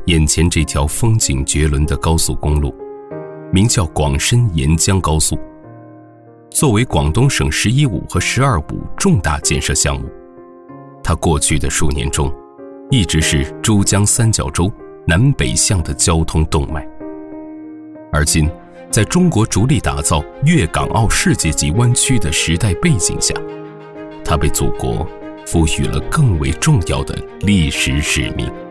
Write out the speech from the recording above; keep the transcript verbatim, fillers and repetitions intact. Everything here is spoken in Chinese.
眼前这条风景绝伦的高速公路，名叫广深沿江高速。作为广东省十一五和十二五重大建设项目，它过去的数年中，一直是珠江三角洲南北向的交通动脉。而今，在中国着力打造粤港澳世界级湾区的时代背景下，它被祖国赋予了更为重要的历史使命。